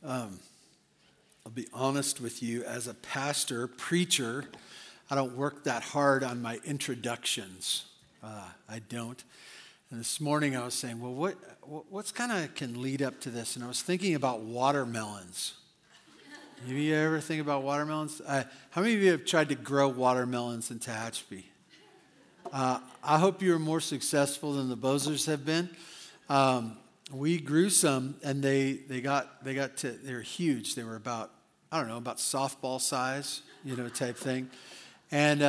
I'll be honest with you, as a pastor, preacher, I don't work that hard on my introductions. I don't. And this morning I was saying, well, what's kind of can lead up to this? And I was thinking about watermelons. Maybe you ever think about watermelons? How many of you have tried to grow watermelons in Tehachapi? I hope you are more successful than the Bozers have been. We grew some, and they were huge. They were about softball size, type thing. And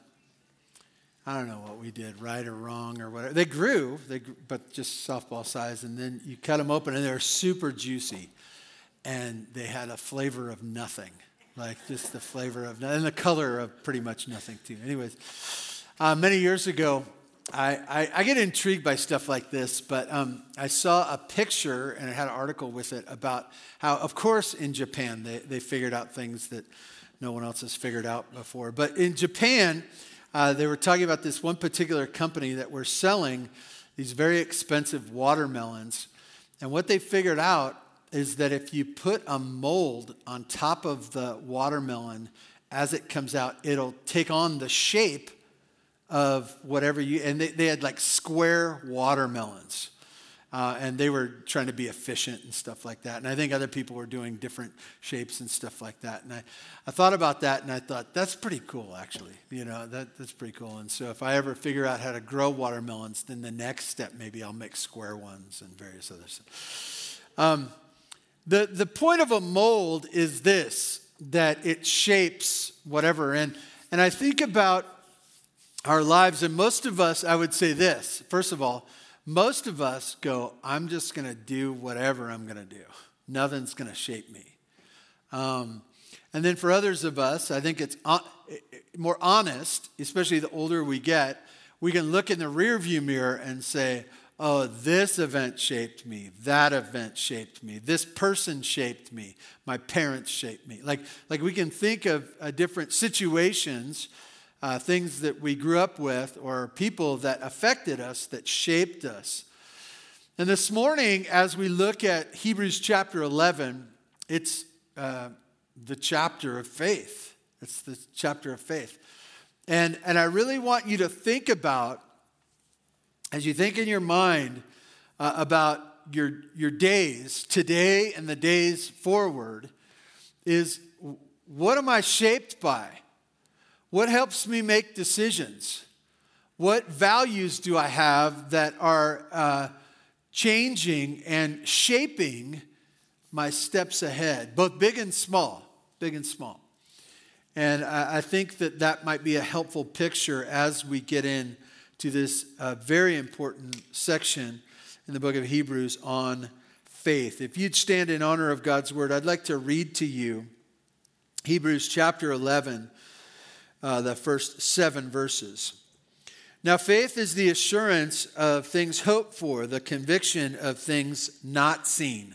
I don't know what we did, right or wrong or whatever. They grew, but just softball size. And then you cut them open, and they're super juicy. And they had a flavor of nothing, like just the flavor of nothing, and the color of pretty much nothing, too. Anyways, many years ago, I get intrigued by stuff like this, but I saw a picture, and it had an article with it about how, of course, in Japan, they figured out things that no one else has figured out before. But in Japan, they were talking about this one particular company that were selling these very expensive watermelons. And what they figured out is that if you put a mold on top of the watermelon as it comes out, it'll take on the shape of whatever and they had like square watermelons. And they were trying to be efficient and stuff like that. And I think other people were doing different shapes and stuff like that. And I thought about that, and I thought, that's pretty cool, actually. That's pretty cool. And so if I ever figure out how to grow watermelons, then the next step, maybe I'll make square ones and various other stuff. The point of a mold is this, that it shapes whatever. And I think about our lives, and most of us, I would say this. First of all, most of us go, I'm just going to do whatever I'm going to do. Nothing's going to shape me. And then for others of us, I think it's more honest, especially the older we get, we can look in the rearview mirror and say, oh, this event shaped me. That event shaped me. This person shaped me. My parents shaped me. Like we can think of different situations, things that we grew up with, or people that affected us, that shaped us. And this morning, as we look at Hebrews chapter 11, it's the chapter of faith. It's the chapter of faith. And I really want you to think about, as you think in your mind about your days, today and the days forward, is what am I shaped by? What helps me make decisions? What values do I have that are changing and shaping my steps ahead, both big and small, big and small? And I think that might be a helpful picture as we get into this very important section in the book of Hebrews on faith. If you'd stand in honor of God's word, I'd like to read to you Hebrews chapter 11, the first 7 verses. Now, faith is the assurance of things hoped for, the conviction of things not seen.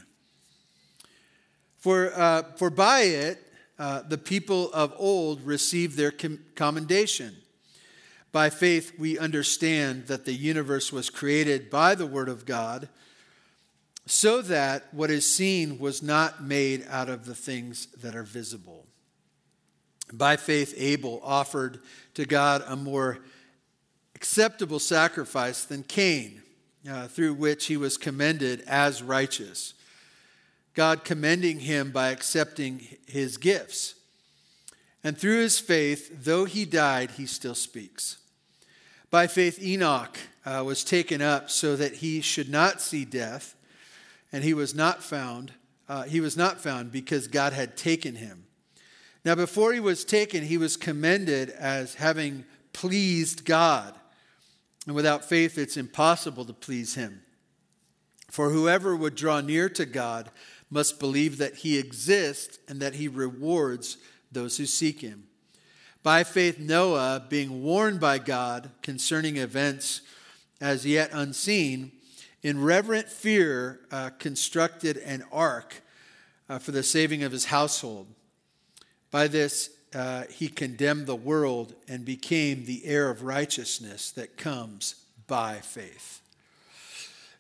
For by it, the people of old received their commendation. By faith, we understand that the universe was created by the word of God, so that what is seen was not made out of the things that are visible. By faith, Abel offered to God a more acceptable sacrifice than Cain, through which he was commended as righteous, God commending him by accepting his gifts. And through his faith, though he died, he still speaks. By faith, Enoch was taken up so that he should not see death, and he was not found because God had taken him. Now, before he was taken, he was commended as having pleased God. And without faith, it's impossible to please him. For whoever would draw near to God must believe that he exists and that he rewards those who seek him. By faith, Noah, being warned by God concerning events as yet unseen, in reverent fear constructed an ark for the saving of his household. By this, he condemned the world and became the heir of righteousness that comes by faith.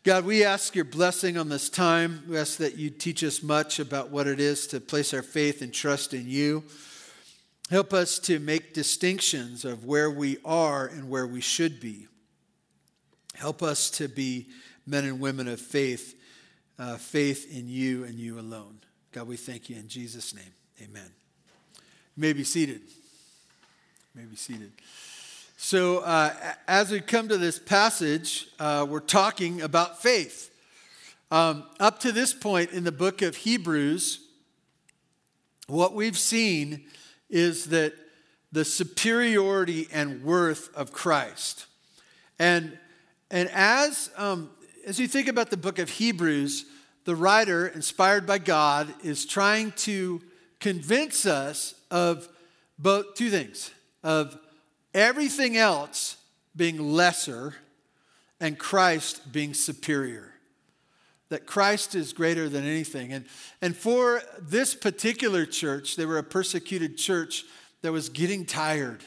God, we ask your blessing on this time. We ask that you teach us much about what it is to place our faith and trust in you. Help us to make distinctions of where we are and where we should be. Help us to be men and women of faith, faith in you and you alone. God, we thank you in Jesus' name. Amen. You may be seated. You may be seated. So as we come to this passage, we're talking about faith. Up to this point in the book of Hebrews, what we've seen is that the superiority and worth of Christ. And as you think about the book of Hebrews, the writer, inspired by God, is trying to convince us of both two things, of everything else being lesser and Christ being superior. That Christ is greater than anything. And for this particular church, they were a persecuted church that was getting tired.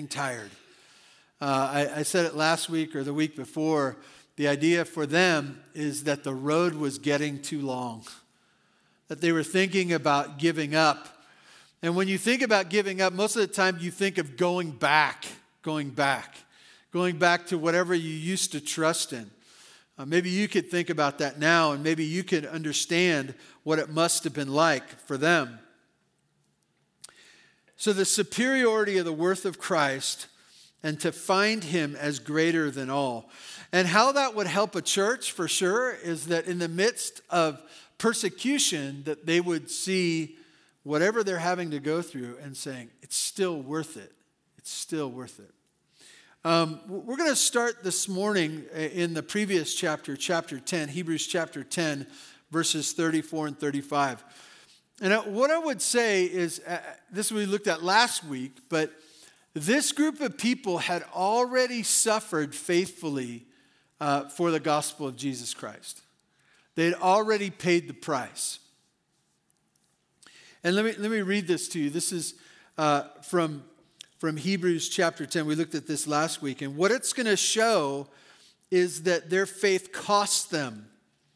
I said it last week or the week before. The idea for them is that the road was getting too long. That they were thinking about giving up. And when you think about giving up, most of the time you think of going back to whatever you used to trust in. Maybe you could think about that now, and maybe you could understand what it must have been like for them. So the superiority of the worth of Christ and to find him as greater than all. And how that would help a church, for sure, is that in the midst of persecution, that they would see whatever they're having to go through and saying, it's still worth it. It's still worth it. We're going to start this morning in the previous chapter 10, Hebrews chapter 10, verses 34 and 35. And what I would say is, this we looked at last week, but this group of people had already suffered faithfully for the gospel of Jesus Christ. They had already paid the price. And let me read this to you. This is from Hebrews chapter 10. We looked at this last week. And what it's going to show is that their faith cost them.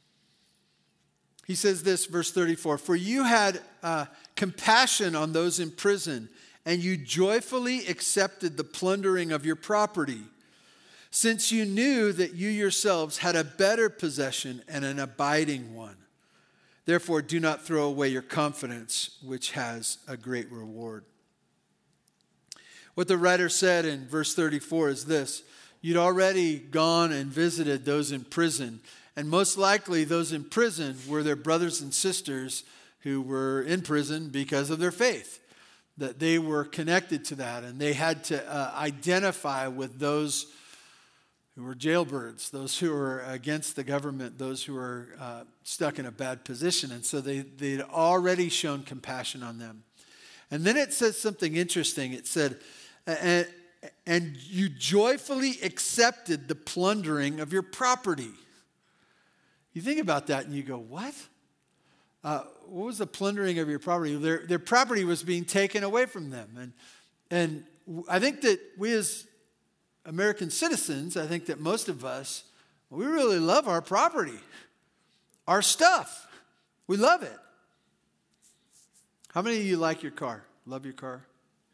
He says this, verse 34, "For you had compassion on those in prison, and you joyfully accepted the plundering of your property, since you knew that you yourselves had a better possession and an abiding one. Therefore, do not throw away your confidence, which has a great reward." What the writer said in verse 34 is this: you'd already gone and visited those in prison, and most likely those in prison were their brothers and sisters who were in prison because of their faith, that they were connected to that, and they had to identify with those who were jailbirds, those who were against the government, those who were stuck in a bad position. And so they'd already shown compassion on them. And then it says something interesting. It said, and you joyfully accepted the plundering of your property. You think about that and you go, what? What was the plundering of your property? Their property was being taken away from them. And I think that we as American citizens, I think that most of us, we really love our property, our stuff. We love it. How many of you like your car? Love your car?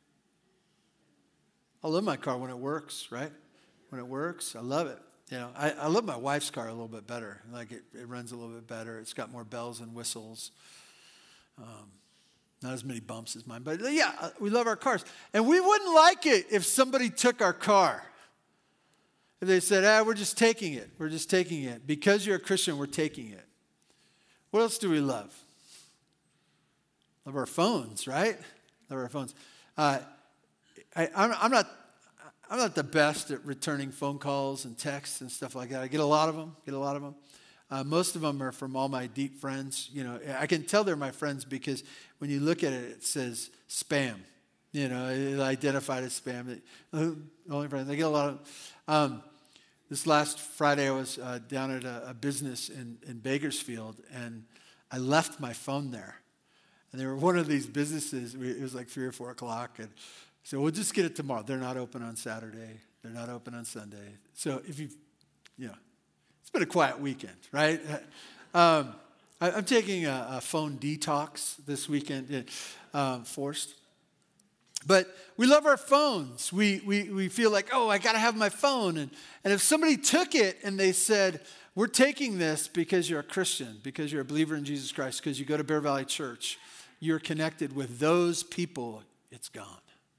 I love my car when it works, right? When it works, I love it. You know, I love my wife's car a little bit better. Like it runs a little bit better. It's got more bells and whistles. Not as many bumps as mine. But yeah, we love our cars. And we wouldn't like it if somebody took our car. If they said, we're just taking it. We're just taking it. Because you're a Christian, we're taking it. What else do we love? Love our phones, right? Love our phones. I'm not the best at returning phone calls and texts and stuff like that. I get a lot of them. Most of them are from all my deep friends. You know, I can tell they're my friends because when you look at it, it says spam. You know, it's identified as spam. Only friends. I get a lot of. This last Friday, I was down at a business in Bakersfield, and I left my phone there. And they were one of these businesses. It was like 3 or 4 o'clock, and so we'll just get it tomorrow. They're not open on Saturday. They're not open on Sunday. So if you know, It's been a quiet weekend, right? I'm taking a phone detox this weekend, forced. But we love our phones. We feel like, oh, I got to have my phone. And if somebody took it and they said, we're taking this because you're a Christian, because you're a believer in Jesus Christ, because you go to Bear Valley Church, you're connected with those people, it's gone.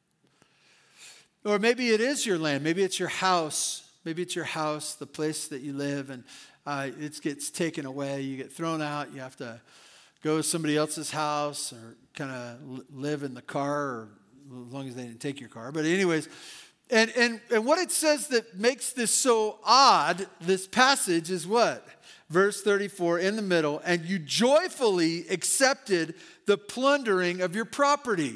Or maybe it is your land. Maybe it's your house. Maybe it's your house, the place that you live, and it gets taken away. You get thrown out. You have to go to somebody else's house or kind of live in the car, or as long as they didn't take your car. But anyways, and what it says that makes this so odd, this passage, is what? Verse 34 in the middle, and you joyfully accepted the plundering of your property.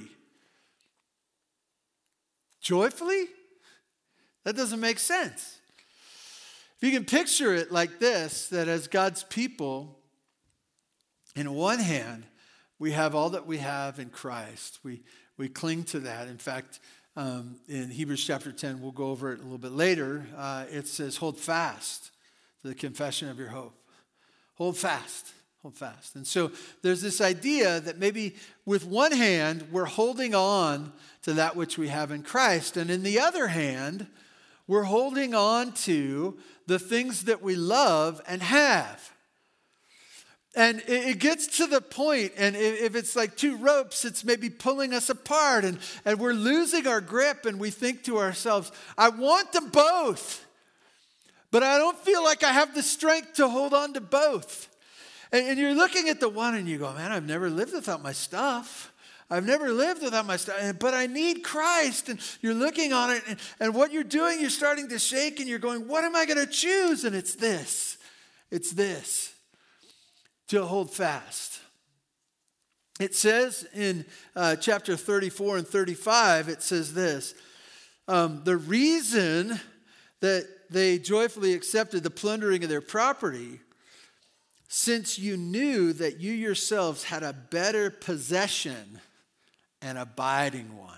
Joyfully? That doesn't make sense. If you can picture it like this, that as God's people, in one hand, we have all that we have in Christ. We cling to that. In fact, in Hebrews chapter 10, we'll go over it a little bit later, it says, hold fast to the confession of your hope. Hold fast. Hold fast. And so there's this idea that maybe with one hand, we're holding on to that which we have in Christ. And in the other hand, we're holding on to the things that we love and have. And it gets to the point, and if it's like two ropes, it's maybe pulling us apart, and we're losing our grip, and we think to ourselves, I want them both, but I don't feel like I have the strength to hold on to both. And you're looking at the one, and you go, man, I've never lived without my stuff. I've never lived without my stuff, but I need Christ. And you're looking on it, and what you're doing, you're starting to shake, and you're going, what am I going to choose? And it's this. It's this. To hold fast. It says in chapter 34 and 35, it says this, the reason that they joyfully accepted the plundering of their property, since you knew that you yourselves had a better possession, an abiding one.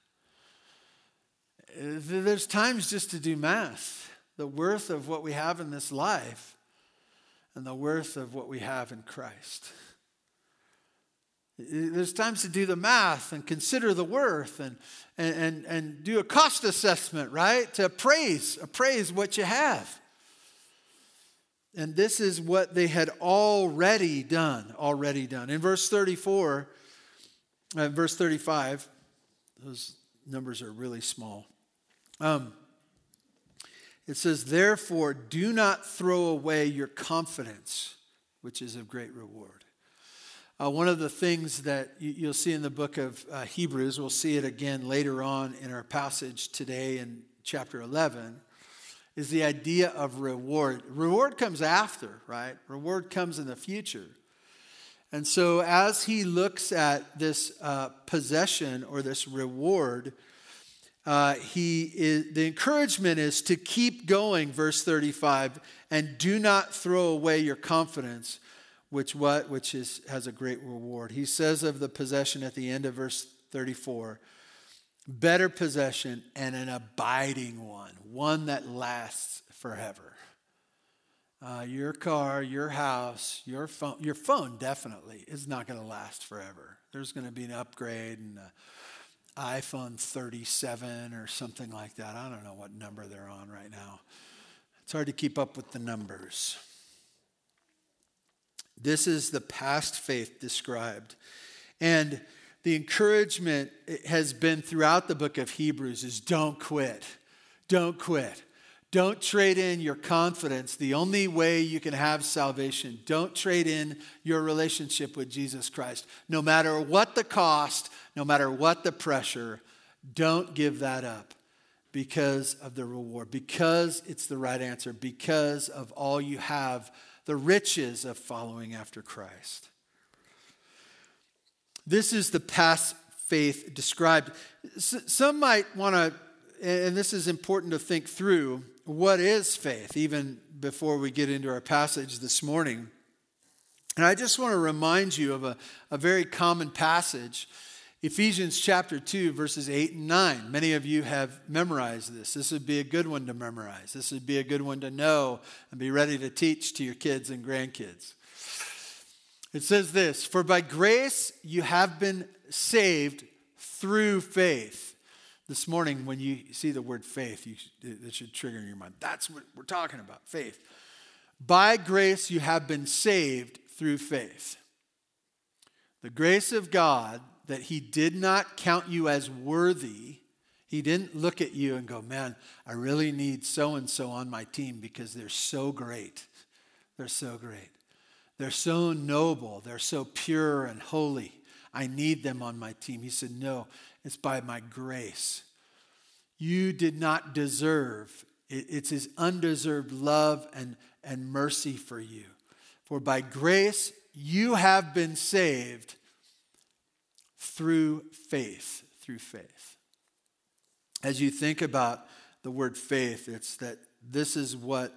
There's times just to do math, the worth of what we have in this life, and the worth of what we have in Christ. There's times to do the math and consider the worth and do a cost assessment, right? To appraise what you have. And this is what they had already done. In verse 34, verse 35, those numbers are really small. It says, therefore, do not throw away your confidence, which is of great reward. One of the things that you'll see in the book of Hebrews, we'll see it again later on in our passage today in chapter 11, is the idea of reward. Reward comes after, right? Reward comes in the future. And so as he looks at this possession or this reward, the encouragement is to keep going, verse 35, and do not throw away your confidence, which has a great reward. He says of the possession at the end of verse 34, better possession and an abiding one that lasts forever. Your car, your house, your phone definitely is not going to last forever. There's going to be an upgrade and iPhone 37 or something like that. I don't know what number they're on right now. It's hard to keep up with the numbers. This is the past faith described. And the encouragement has been throughout the book of Hebrews is don't quit. Don't quit. Don't trade in your confidence, the only way you can have salvation. Don't trade in your relationship with Jesus Christ. No matter what the cost, no matter what the pressure, don't give that up because of the reward, because it's the right answer, because of all you have, the riches of following after Christ. This is the past faith described. Some might want to, and this is important to think through, what is faith, even before we get into our passage this morning. And I just want to remind you of a very common passage Ephesians chapter 2, verses 8 and 9. Many of you have memorized this. This would be a good one to memorize. This would be a good one to know and be ready to teach to your kids and grandkids. It says this, "For by grace you have been saved through faith." This morning, when you see the word faith, it should trigger in your mind. That's what we're talking about, faith. By grace you have been saved through faith. The grace of God, that he did not count you as worthy. He didn't look at you and go, man, I really need so-and-so on my team because they're so great. They're so great. They're so noble. They're so pure and holy. I need them on my team. He said, no, it's by my grace. You did not deserve. It's his undeserved love and mercy for you. For by grace you have been saved through faith. Through faith. As you think about the word faith, it's that this is what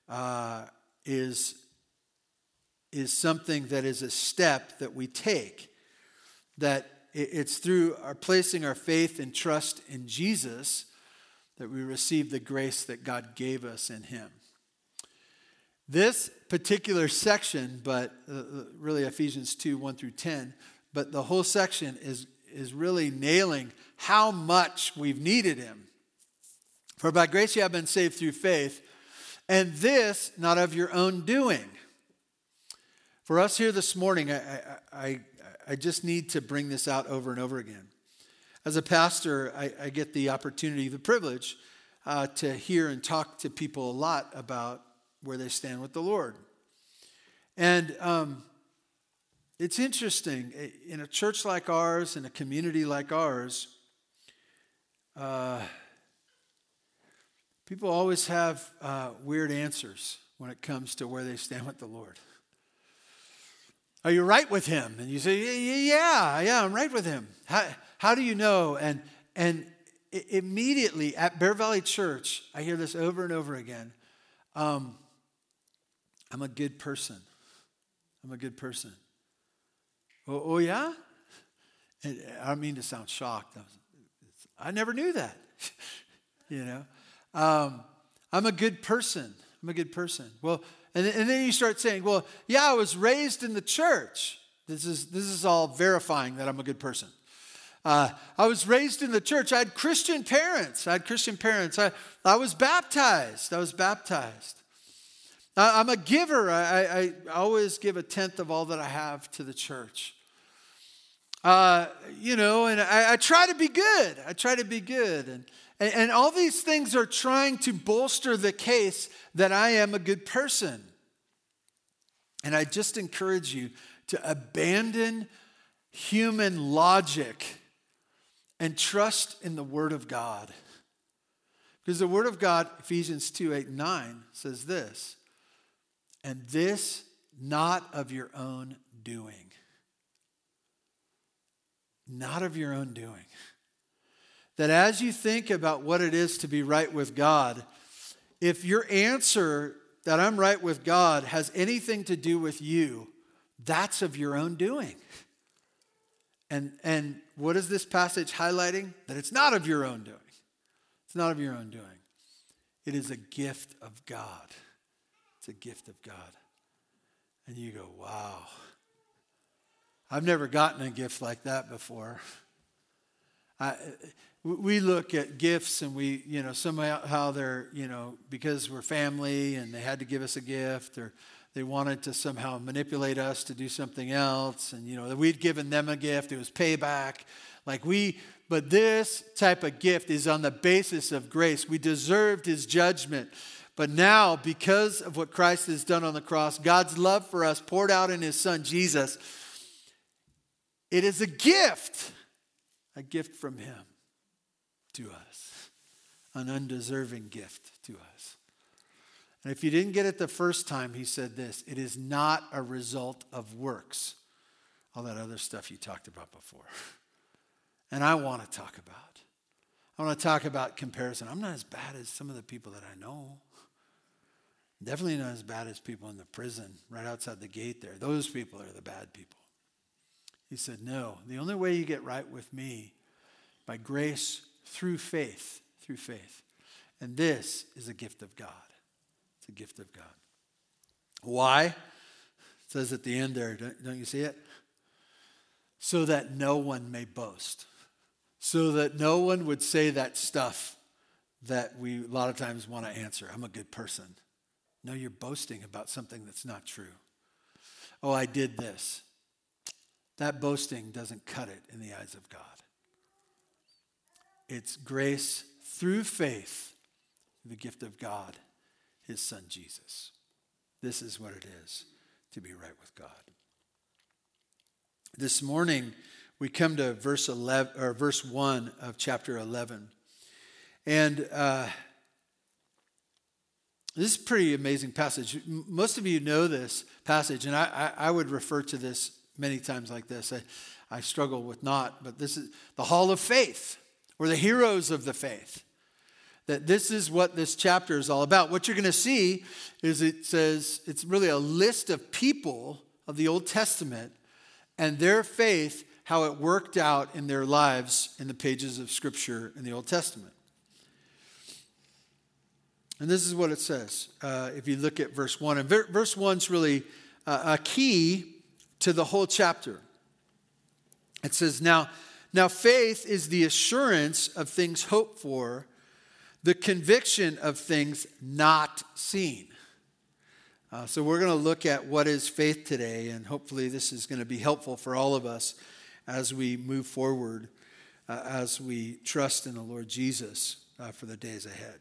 is something that is a step that we take. That it's through our placing our faith and trust in Jesus that we receive the grace that God gave us in him. This particular section, but really Ephesians 2, 1 through 10, but the whole section is really nailing how much we've needed him. For by grace you have been saved through faith, and this not of your own doing. For us here this morning, I just need to bring this out over and over again. As a pastor, I get the opportunity, the privilege, to hear and talk to people a lot about where they stand with the Lord. And it's interesting, in a church like ours, in a community like ours, people always have weird answers when it comes to where they stand with the Lord. Are you right with him? And you say, yeah, I'm right with him. How do you know? And immediately at Bear Valley Church, I hear this over and over again. I'm a good person. I'm a good person. Oh yeah? And I don't mean to sound shocked. I never knew that. You know? I'm a good person. I'm a good person. Well, and then you start saying, well, yeah, I was raised in the church. This is all verifying that I'm a good person. I was raised in the church. I had Christian parents. I was baptized. I'm a giver. I always give 1/10 of all that I have to the church. And I try to be good. And all these things are trying to bolster the case that I am a good person. And I just encourage you to abandon human logic and trust in the Word of God. Because the Word of God, Ephesians 2, 8, and 9, says this, and this not of your own doing. Not of your own doing. That as you think about what it is to be right with God, if your answer that I'm right with God has anything to do with you, that's of your own doing. And what is this passage highlighting? That it's not of your own doing. It's not of your own doing. It is a gift of God. It's a gift of God. And you go, wow. I've never gotten a gift like that before. We look at gifts and we, somehow they're, because we're family and they had to give us a gift, or they wanted to somehow manipulate us to do something else. And, we'd given them a gift. It was payback. But this type of gift is on the basis of grace. We deserved his judgment. But now, because of what Christ has done on the cross, God's love for us poured out in his son, Jesus, it is a gift from him to us, an undeserving gift to us. And if you didn't get it the first time, he said this, it is not a result of works, all that other stuff you talked about before. And I want to talk about comparison. I'm not as bad as some of the people that I know. Definitely not as bad as people in the prison right outside the gate there. Those people are the bad people. He said, no, the only way you get right with me, by grace through faith, through faith. And this is a gift of God. It's a gift of God. Why? It says at the end there, don't you see it? So that no one may boast. So that no one would say that stuff that we a lot of times want to answer. I'm a good person. No, you're boasting about something that's not true. Oh, I did this. That boasting doesn't cut it in the eyes of God. It's grace through faith, the gift of God, his son Jesus. This is what it is to be right with God. This morning, we come to verse 1 of chapter 11. And this is a pretty amazing passage. Most of you know this passage, and I would refer to this many times like this. I struggle with not, but this is the hall of faith, or the heroes of the faith. That this is what this chapter is all about. What you're going to see is it says it's really a list of people of the Old Testament and their faith, how it worked out in their lives in the pages of Scripture in the Old Testament. And this is what it says, if you look at verse 1. And verse 1 is really a key to the whole chapter. It says, Now faith is the assurance of things hoped for, the conviction of things not seen. So we're going to look at what is faith today, and hopefully this is going to be helpful for all of us as we move forward, as we trust in the Lord Jesus for the days ahead.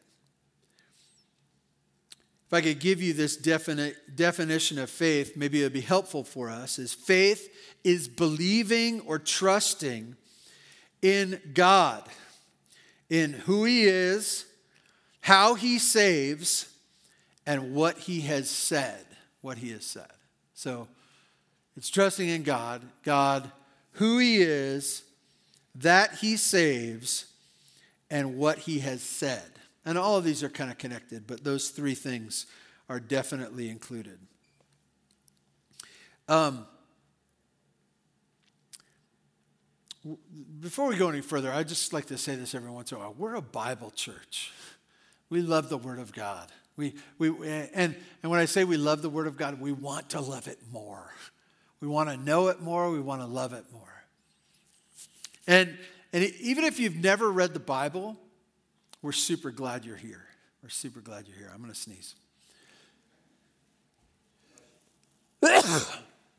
If I could give you this definition of faith, maybe it would be helpful for us, is faith is believing or trusting in God, in who he is, how he saves, and what he has said. So it's trusting in God, who he is, that he saves, and what he has said. And all of these are kind of connected, but those three things are definitely included. Before we go any further, I'd just like to say this every once in a while. We're a Bible church. We love the Word of God. And when I say we love the Word of God, we want to love it more. We want to know it more. We want to love it more. And even if you've never read the Bible, we're super glad you're here. We're super glad you're here. I'm going to sneeze. That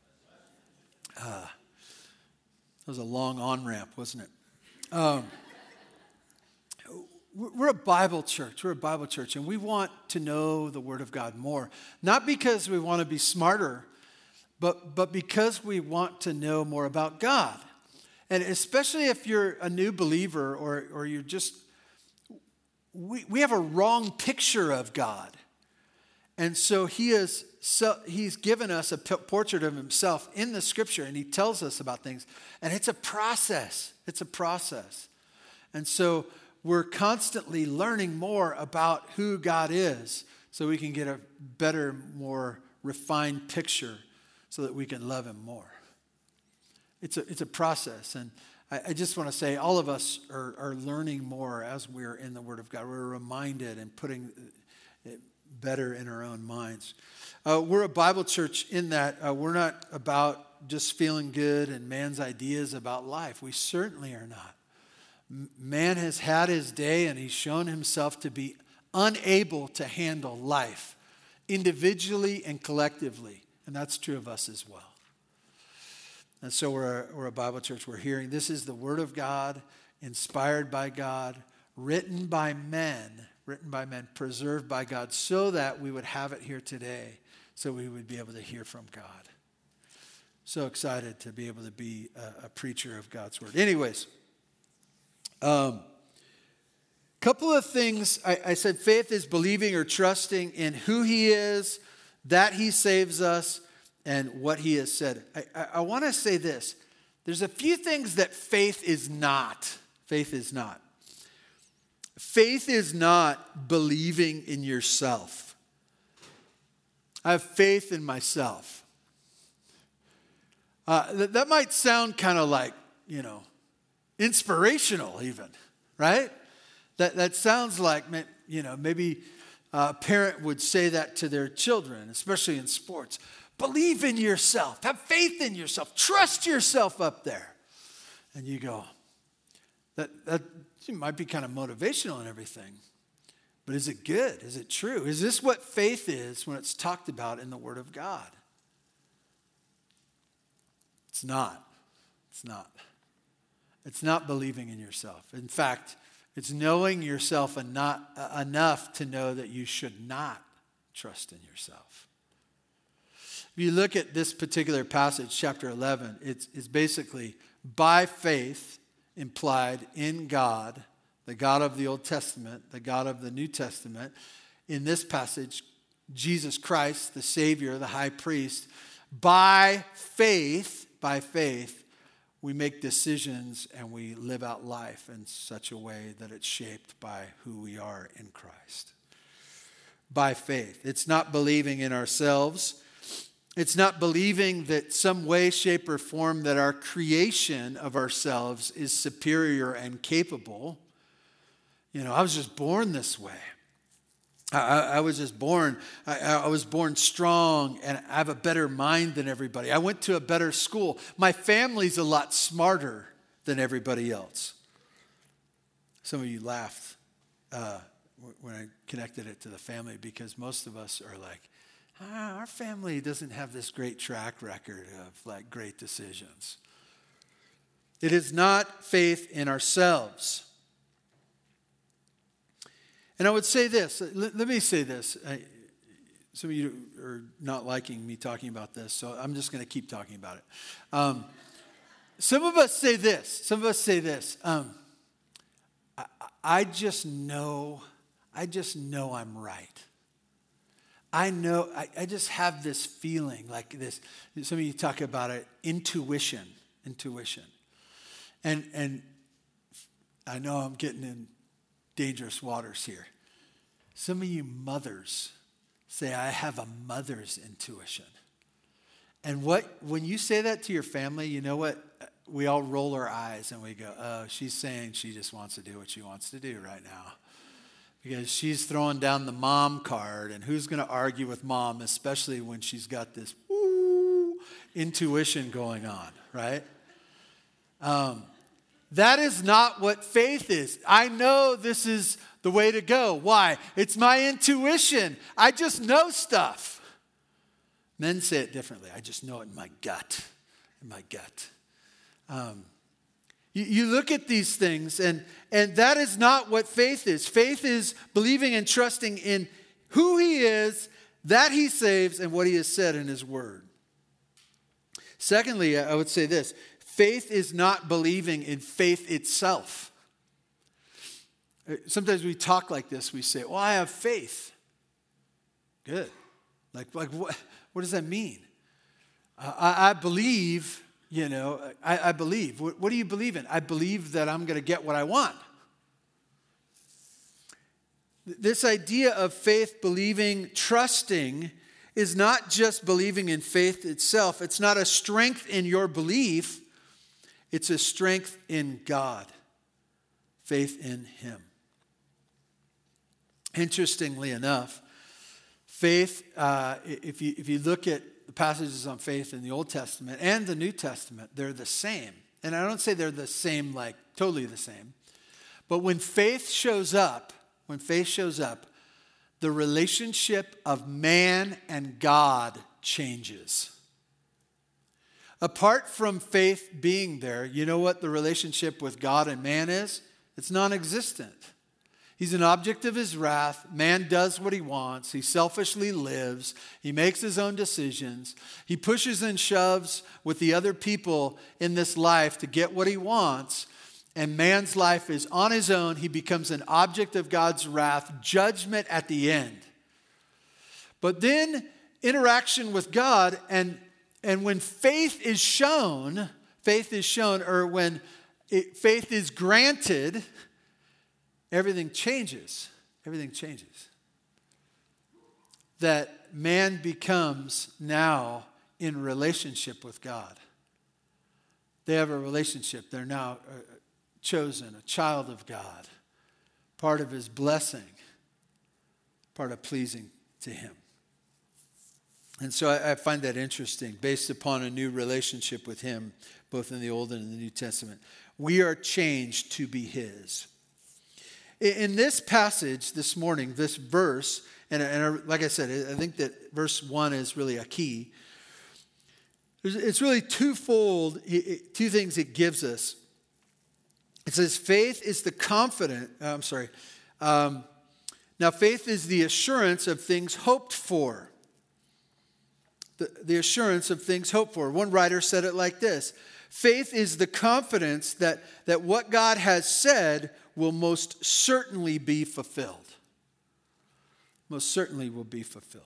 was a long on-ramp, wasn't it? We're a Bible church. We're a Bible church, and we want to know the Word of God more. Not because we want to be smarter, but because we want to know more about God. And especially if you're a new believer or you're just... We have a wrong picture of God. And so he's given us a portrait of himself in the Scripture, and he tells us about things. And it's a process. It's a process. And so we're constantly learning more about who God is so we can get a better, more refined picture so that we can love him more. It's a process. And I just want to say all of us are learning more as we're in the Word of God. We're reminded and putting it better in our own minds. We're a Bible church in that we're not about just feeling good and man's ideas about life. We certainly are not. Man has had his day, and he's shown himself to be unable to handle life individually and collectively. And that's true of us as well. And so we're a Bible church. We're hearing this is the Word of God, inspired by God, written by men, preserved by God, so that we would have it here today, so we would be able to hear from God. So excited to be able to be a preacher of God's Word. Anyways, couple of things. I said faith is believing or trusting in who he is, that he saves us, and what he has said. I want to say this. There's a few things that faith is not. Faith is not. Faith is not believing in yourself. I have faith in myself. That might sound kind of like, inspirational even, right? That sounds like, maybe a parent would say that to their children, especially in sports. Believe in yourself. Have faith in yourself. Trust yourself up there. And you go, that might be kind of motivational and everything. But is it good? Is it true? Is this what faith is when it's talked about in the Word of God? It's not. It's not. It's not believing in yourself. In fact, it's knowing yourself and not enough to know that you should not trust in yourself. If you look at this particular passage, chapter 11, it's basically by faith implied in God, the God of the Old Testament, the God of the New Testament. In this passage, Jesus Christ, the Savior, the high priest, by faith, we make decisions and we live out life in such a way that it's shaped by who we are in Christ. By faith. It's not believing in ourselves. It's not believing that some way, shape, or form that our creation of ourselves is superior and capable. I was just born this way. I was just born. I was born strong, and I have a better mind than everybody. I went to a better school. My family's a lot smarter than everybody else. Some of you laughed when I connected it to the family, because most of us are like, our family doesn't have this great track record of great decisions. It is not faith in ourselves. And I would say this, let me say this. Some of you are not liking me talking about this, so I'm just going to keep talking about it. Some of us say this. I just know I'm right. I just have this feeling like this. Some of you talk about it, intuition. And I know I'm getting in dangerous waters here. Some of you mothers say, I have a mother's intuition. And when you say that to your family, you know what? We all roll our eyes and we go, oh, she's saying she just wants to do what she wants to do right now. Because she's throwing down the mom card, and who's going to argue with mom, especially when she's got this intuition going on, right? That is not what faith is. I know this is the way to go. Why? It's my intuition. I just know stuff. Men say it differently. I just know it in my gut. You look at these things, and that is not what faith is. Faith is believing and trusting in who He is, that He saves, and what He has said in His Word. Secondly, I would say this. Faith is not believing in faith itself. Sometimes we talk like this. We say, well, I have faith. Good. Like what does that mean? I believe, I believe. What do you believe in? I believe that I'm going to get what I want. This idea of faith, believing, trusting, is not just believing in faith itself. It's not a strength in your belief. It's a strength in God, faith in Him. Interestingly enough, faith, if you look at the passages on faith in the Old Testament and the New Testament, they're the same. And I don't say they're the same, like totally the same. But when faith shows up, the relationship of man and God changes. Apart from faith being there, you know what the relationship with God and man is? It's non-existent. He's an object of His wrath. Man does what he wants. He selfishly lives. He makes his own decisions. He pushes and shoves with the other people in this life to get what he wants. And man's life is on his own. He becomes an object of God's wrath, judgment at the end. But then interaction with God, and when faith is shown, or when faith is granted, everything changes. Everything changes. That man becomes now in relationship with God. they have a relationship. They're now chosen, a child of God, part of his blessing, part of pleasing to him. And so I find that interesting, based upon a new relationship with him, both in the Old and in the New Testament. We are changed to be his. In this passage this morning, this verse, and like I said, I think that verse 1 is really a key. It's really twofold, two things it gives us. It says faith is the now faith is the assurance of things hoped for. The assurance of things hoped for. One writer said it like this: faith is the confidence that what God has said will most certainly be fulfilled. Most certainly will be fulfilled.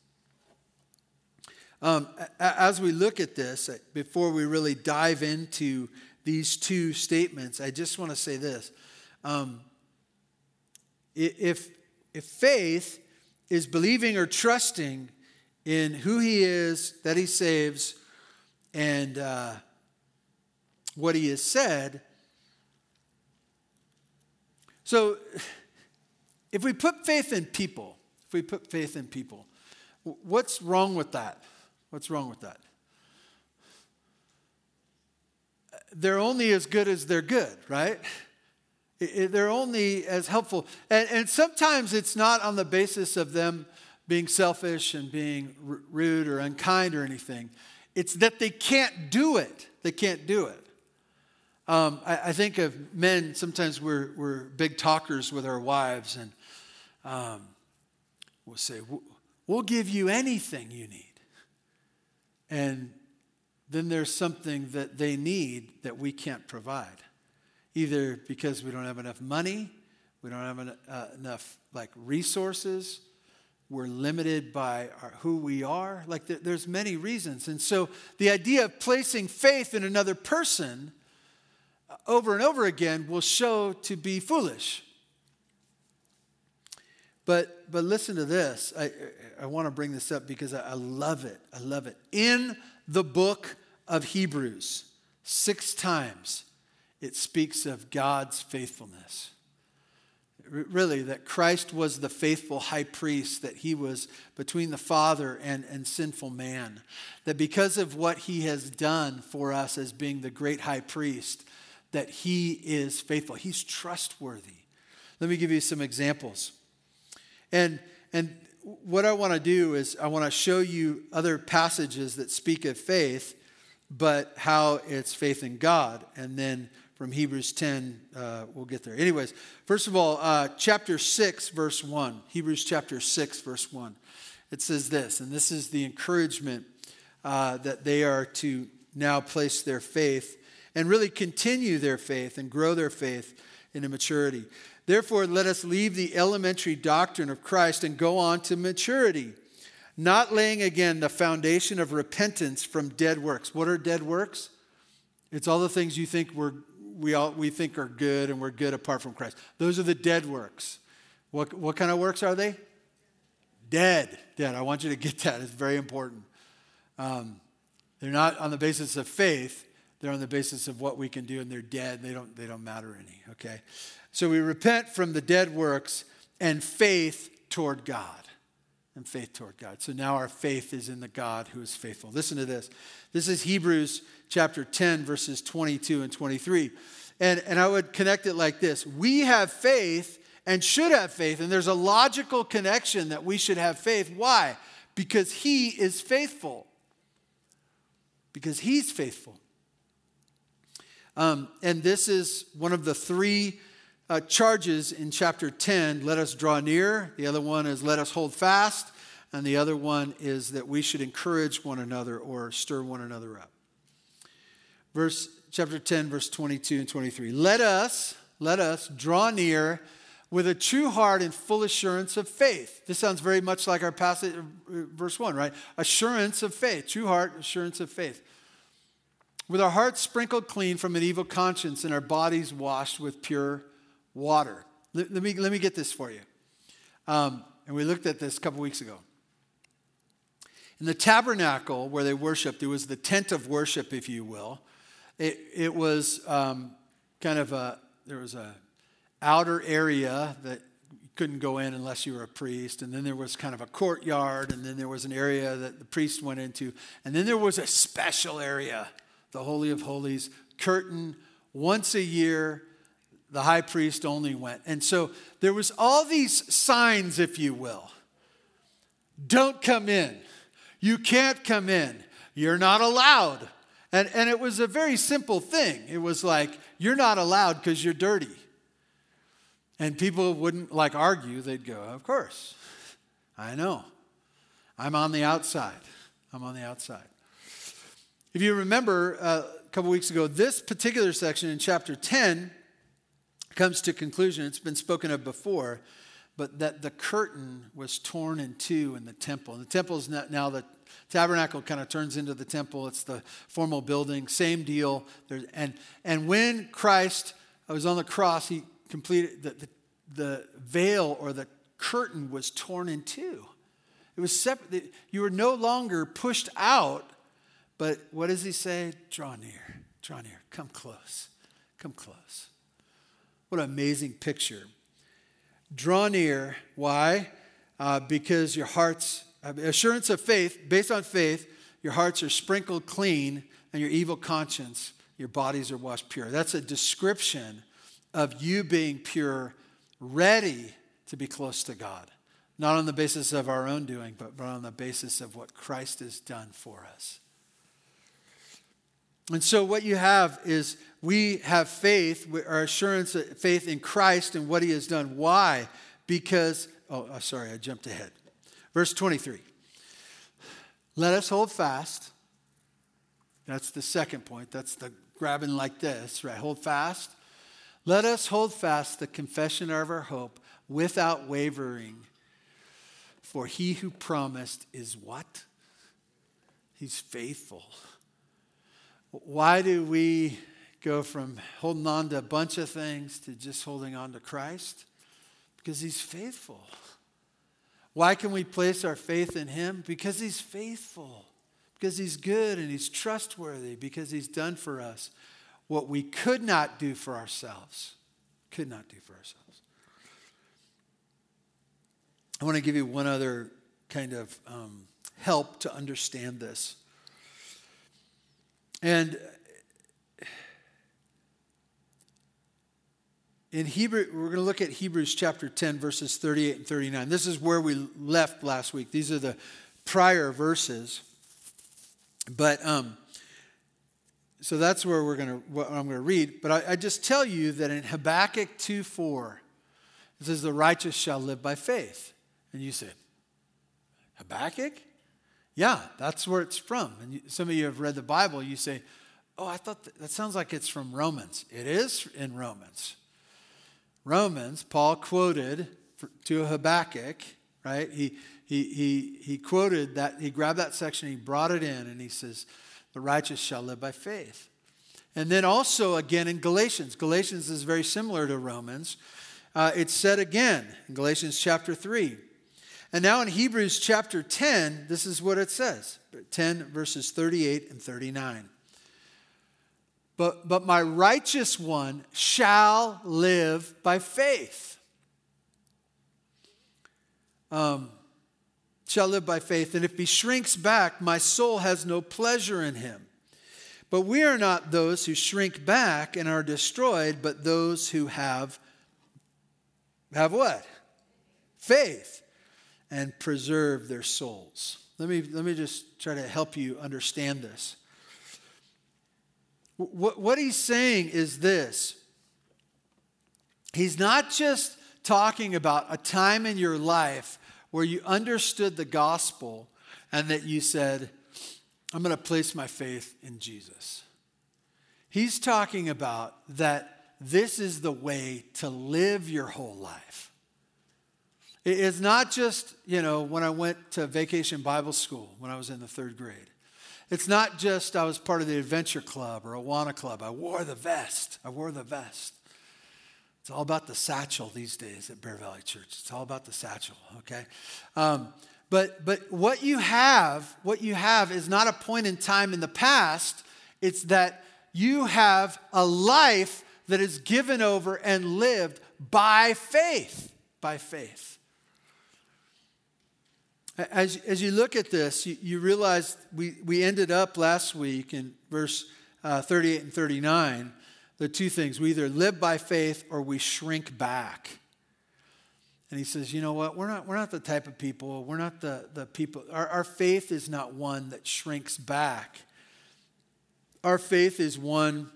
As we look at this, before we really dive into these two statements, I just want to say this. If faith is believing or trusting in who he is, that he saves, and what he has said. So if we put faith in people, what's wrong with that? What's wrong with that? They're only as good as they're good, right? They're only as helpful. And sometimes it's not on the basis of them being selfish and being rude or unkind or anything. It's that they can't do it. They can't do it. I think of men, sometimes we're big talkers with our wives, and we'll say, we'll give you anything you need. And then there's something that they need that we can't provide. Either because we don't have enough money, we don't have enough resources, we're limited by who we are. There's many reasons. And so the idea of placing faith in another person over and over again will show to be foolish. But listen to this. I want to bring this up because I love it. I love it. In the book of Hebrews, 6 times it speaks of God's faithfulness. Really, that Christ was the faithful high priest, that he was between the Father and sinful man. That because of what he has done for us as being the great high priest, that he is faithful. He's trustworthy. Let me give you some examples. And what I want to do is I want to show you other passages that speak of faith, but how it's faith in God. And then from Hebrews 10, we'll get there. Anyways, first of all, chapter 6, verse 1. Hebrews chapter 6, verse 1. It says this, and this is the encouragement that they are to now place their faith and really continue their faith and grow their faith into maturity. Therefore, let us leave the elementary doctrine of Christ and go on to maturity, not laying again the foundation of repentance from dead works. What are dead works? It's all the things you think we think are good, and we're good apart from Christ. Those are the dead works. What kind of works are they? Dead. I want you to get that. It's very important. They're not on the basis of faith. They're on the basis of what we can do, and they're dead. They don't matter any. Okay. So we repent from the dead works and faith toward God. And faith toward God. So now our faith is in the God who is faithful. Listen to this. This is Hebrews chapter 10, verses 22 and 23. And I would connect it like this. We have faith and should have faith. And there's a logical connection that we should have faith. Why? Because he is faithful. Because he's faithful. And this is one of the 3 charges in chapter 10, let us draw near. The other one is let us hold fast. And the other one is that we should encourage one another or stir one another up. Chapter 10, verse 22 and 23. Let us draw near with a true heart and full assurance of faith. This sounds very much like our passage, verse 1, right? Assurance of faith. True heart, assurance of faith. With our hearts sprinkled clean from an evil conscience and our bodies washed with pure water. Let me get this for you. And we looked at this a couple weeks ago. In the tabernacle where they worshiped, it was the tent of worship, if you will. It was there was a outer area that you couldn't go in unless you were a priest. And then there was kind of a courtyard. And then there was an area that the priest went into. And then there was a special area, the Holy of Holies, curtain. Once a year, the high priest only went. And so there was all these signs, if you will. Don't come in. You can't come in. You're not allowed. And it was a very simple thing. It was like, you're not allowed because you're dirty. And people wouldn't argue. They'd go, of course. I know. I'm on the outside. I'm on the outside. If you remember a couple weeks ago, this particular section in chapter 10 comes to conclusion. It's been spoken of before, but that the curtain was torn in two in the temple. And the temple is now the tabernacle kind of turns into the temple. It's the formal building, same deal. And when Christ was on the cross, he completed the veil or the curtain was torn in two. It was separate. You were no longer pushed out, but what does he say? Draw near, come close, come close. What an amazing picture. Draw near. Why? Because your hearts, assurance of faith, based on faith, your hearts are sprinkled clean and your evil conscience, your bodies are washed pure. That's a description of you being pure, ready to be close to God. Not on the basis of our own doing, but on the basis of what Christ has done for us. And so what you have is we have faith, our assurance of faith in Christ and what he has done. Why? Because, I jumped ahead. Verse 23. Let us hold fast. That's the second point. That's the grabbing like this, right? Hold fast. Let us hold fast the confession of our hope without wavering. For he who promised is what? He's faithful. Why do we go from holding on to a bunch of things to just holding on to Christ? Because he's faithful. Why can we place our faith in him? Because he's faithful. Because he's good and he's trustworthy. Because he's done for us what we could not do for ourselves. Could not do for ourselves. I want to give you one other kind of help to understand this. And in Hebrew, we're going to look at Hebrews chapter 10, verses 38 and 39. This is where we left last week. These are the prior verses. But so that's where what I'm going to read. But I just tell you that in Habakkuk 2:4, it says, the righteous shall live by faith. And you say, Habakkuk? Yeah, that's where it's from. And some of you have read the Bible. You say, oh, I thought that sounds like it's from Romans. It is in Romans. Romans, Paul quoted to Habakkuk, right? He quoted that, he grabbed that section, he brought it in, and he says, the righteous shall live by faith. And then also again in Galatians. Galatians is very similar to Romans. It's said again in Galatians chapter 3. And now in Hebrews chapter 10, this is what it says. 10 verses 38 and 39. But my righteous one shall live by faith. Shall live by faith. And if he shrinks back, my soul has no pleasure in him. But we are not those who shrink back and are destroyed, but those who have what? Faith. And preserve their souls. Let me just try to help you understand this. What he's saying is this. He's not just talking about a time in your life where you understood the gospel and that you said, I'm going to place my faith in Jesus. He's talking about that this is the way to live your whole life. It's not just, when I went to vacation Bible school when I was in the 3rd grade. It's not just I was part of the Adventure Club or Awana Club. I wore the vest. It's all about the satchel these days at Bear Valley Church. It's all about the satchel, okay? But what you have is not a point in time in the past. It's that you have a life that is given over and lived by faith. By faith. As you look at this, you realize we ended up last week in verse 38 and 39, the two things. We either live by faith or we shrink back. And he says, you know what? We're not the type of people. We're not the people. Our faith is not one that shrinks back. Our faith is one,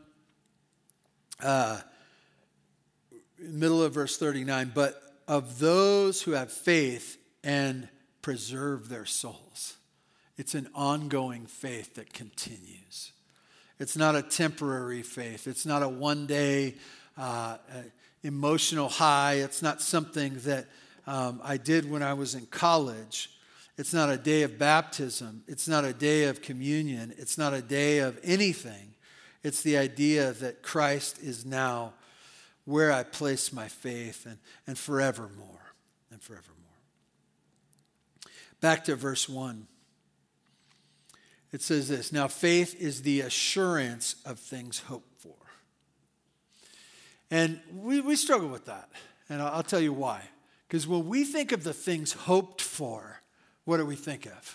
middle of verse 39, but of those who have faith and preserve their souls. It's an ongoing faith that continues. It's not a temporary faith. It's not a one-day emotional high. It's not something that I did when I was in college. It's not a day of baptism. It's not a day of communion. It's not a day of anything. It's the idea that Christ is now where I place my faith and forevermore and forevermore. Back to verse 1. It says this, now faith is the assurance of things hoped for. And we struggle with that. And I'll tell you why. Because when we think of the things hoped for, what do we think of?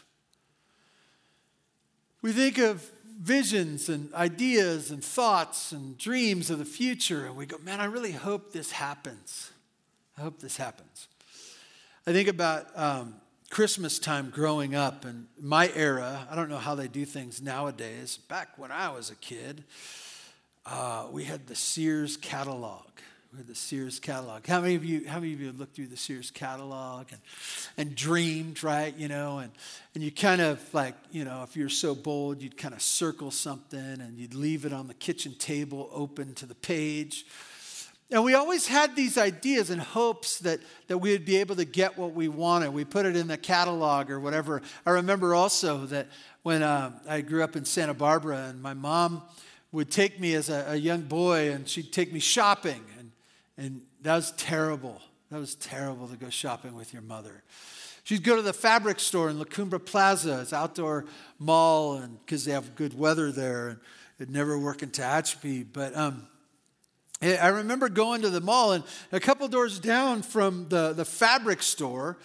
We think of visions and ideas and thoughts and dreams of the future. And we go, man, I really hope this happens. I hope this happens. I think about Christmas time growing up and my era. I don't know how they do things nowadays. Back when I was a kid, we had the Sears catalog. How many of you looked through the Sears catalog and dreamed, right? You know, and you kind of like, you know, if you're so bold, you'd kind of circle something and you'd leave it on the kitchen table open to the page. And we always had these ideas and hopes that we would be able to get what we wanted. We put it in the catalog or whatever. I remember also that when I grew up in Santa Barbara and my mom would take me as a young boy and she'd take me shopping. And that was terrible. That was terrible to go shopping with your mother. She'd go to the fabric store in La Cumbre Plaza. It's an outdoor mall and because they have good weather there. And it'd never work in Tehachapi. But I remember going to the mall and a couple doors down from the fabric store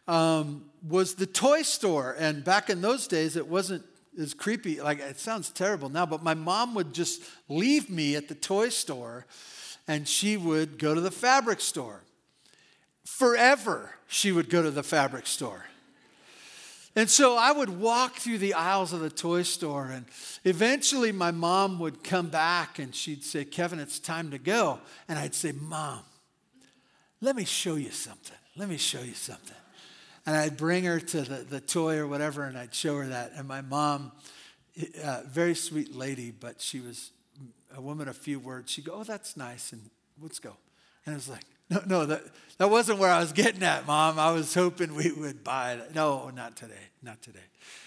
was the toy store. And back in those days, it wasn't as creepy. Like, it sounds terrible now, but my mom would just leave me at the toy store and she would go to the fabric store. Forever, she would go to the fabric store. And so I would walk through the aisles of the toy store, and eventually my mom would come back and she'd say, Kevin, it's time to go. And I'd say, Mom, let me show you something. Let me show you something. And I'd bring her to the toy or whatever, and I'd show her that. And my mom, very sweet lady, but she was a woman of few words. She'd go, oh, that's nice, and let's go. And I was like, no, that wasn't where I was getting at, Mom. I was hoping we would buy it. No, not today, not today.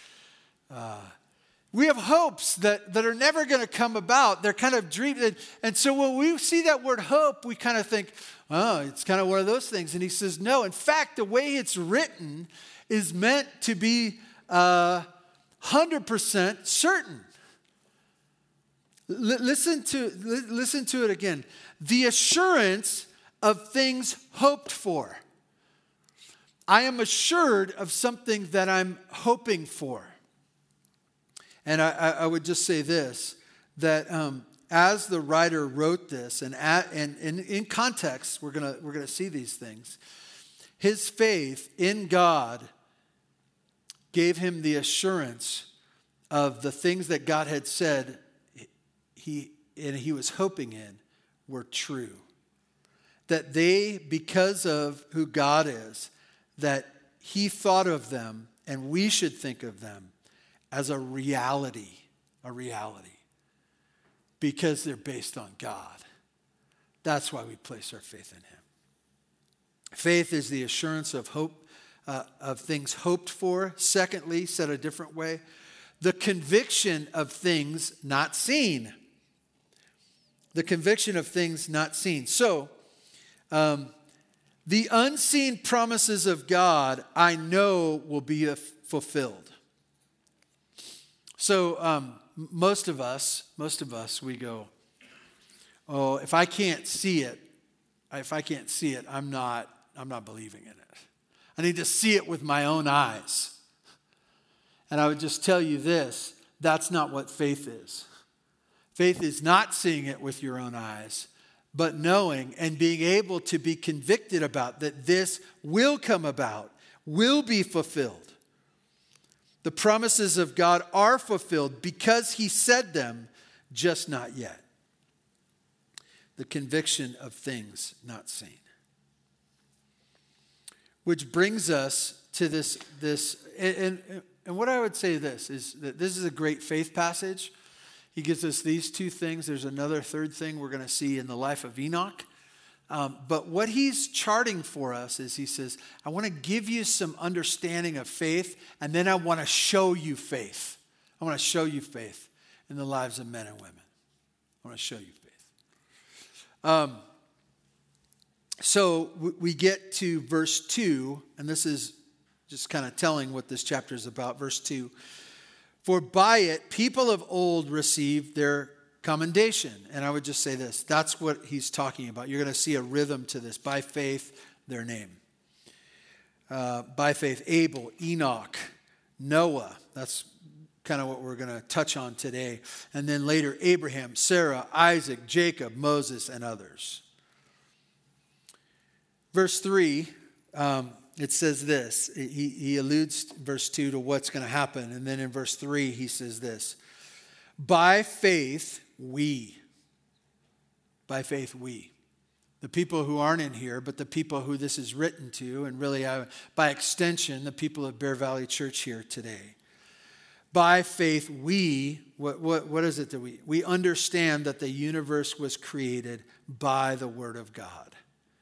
We have hopes that are never going to come about. They're kind of dreams. And so when we see that word hope, we kind of think, oh, it's kind of one of those things. And he says, no. In fact, the way it's written is meant to be 100% certain. Listen to it again. The assurance of things hoped for. I am assured of something that I'm hoping for. And I would just say this, that as the writer wrote this, and in context, we're gonna see these things. His faith in God gave him the assurance of the things that God had said he was hoping in were true. That they, because of who God is, that he thought of them, and we should think of them as a reality, because they're based on God. That's why we place our faith in him. Faith is the assurance of hope, of things hoped for. Secondly, said a different way, the conviction of things not seen. The conviction of things not seen. So, the unseen promises of God, I know will be fulfilled. So, most of us, we go, oh, if I can't see it, I'm not believing in it. I need to see it with my own eyes. And I would just tell you this, that's not what faith is. Faith is not seeing it with your own eyes, but knowing and being able to be convicted about that this will come about, will be fulfilled. The promises of God are fulfilled because he said them, just not yet. The conviction of things not seen. Which brings us to this and what I would say is that this is a great faith passage. He gives us these two things. There's another third thing we're going to see in the life of Enoch. But what he's charting for us is he says, I want to give you some understanding of faith, and then I want to show you faith. I want to show you faith in the lives of men and women. I want to show you faith. So we get to verse 2, and this is just kind of telling what this chapter is about. Verse 2, for by it people of old received their commendation. And I would just say this, that's what he's talking about. You're going to see a rhythm to this. By faith, their name. By faith, Abel, Enoch, Noah. That's kind of what we're going to touch on today. And then later, Abraham, Sarah, Isaac, Jacob, Moses, and others. Verse 3, it says this. He alludes, verse 2, to what's going to happen. And then in verse 3, he says this. By faith, we. By faith, we. The people who aren't in here, but the people who this is written to, and really by extension, the people of Bear Valley Church here today. By faith, we, what is it that we understand that the universe was created by the Word of God.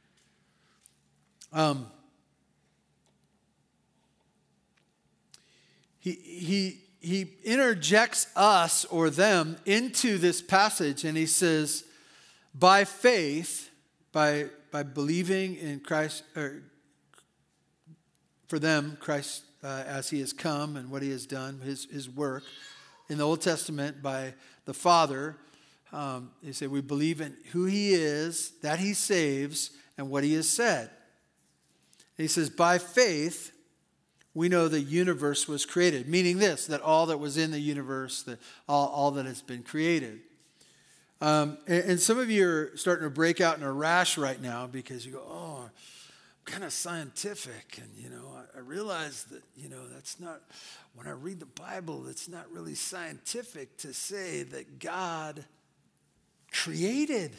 He interjects us or them into this passage, and he says, by faith, by believing in Christ, or for them, Christ as he has come and what he has done, his work in the Old Testament by the Father. He said, we believe in who he is, that he saves, and what he has said. And he says, by faith, we know the universe was created, meaning this, that all that was in the universe, that all that has been created. And some of you are starting to break out in a rash right now because you go, oh, I'm kind of scientific. And, I realize that, that's not, when I read the Bible, it's not really scientific to say that God created.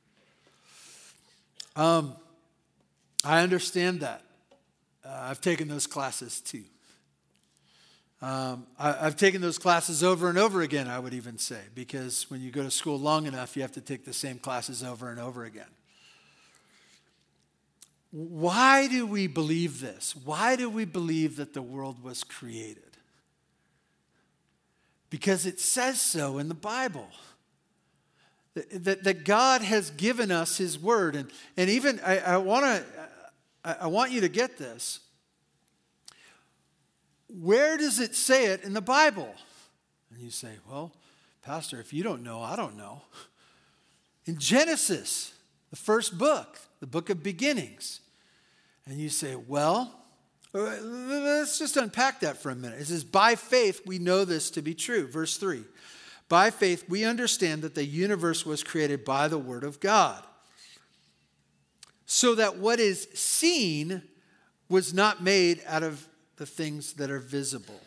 I understand that. I've taken those classes too. I've taken those classes over and over again, I would even say, because when you go to school long enough, you have to take the same classes over and over again. Why do we believe this? Why do we believe that the world was created? Because it says so in the Bible. That God has given us his word. And even, I want you to get this. Where does it say it in the Bible? And you say, well, Pastor, if you don't know, I don't know. In Genesis, the first book, the book of beginnings. And you say, well, let's just unpack that for a minute. It says, by faith, we know this to be true. Verse 3. By faith, we understand that the universe was created by the word of God, so that what is seen was not made out of the things that are visible.